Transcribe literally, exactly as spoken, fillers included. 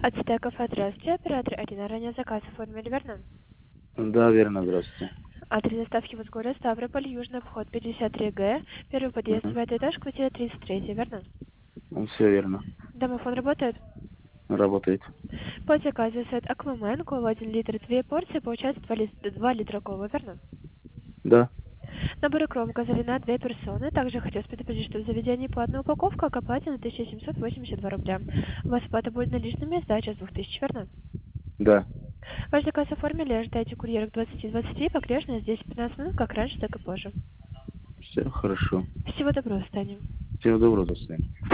Ацтеков, здравствуйте. Оператор Арина, ранее заказ оформили, верно? Да, верно, здравствуйте. Адрес доставки в города Ставрополь, Южный обход пятьдесят три Г, первый подъезд, Угу. девятый этаж, квартира тридцать три, верно? Все верно. Домофон работает? Работает. По заказу сет Аквамен, кола один литр, две порции, получается два, ли... два литра колы, верно? Да. Набор икром газоли на две персоны. Также хотелось предупредить, что в заведении платная упаковка, к оплате на тысяча семьсот восемьдесят два рубля. У вас оплата будет наличными, сдача с двух тысяч, верно? Да. Ваш заказ оформили, ожидайте курьера к двадцати двадцати, погрешность здесь пятнадцать минут, как раньше, так и позже. Все хорошо. Всего доброго, Станем. Всего доброго, до свидания.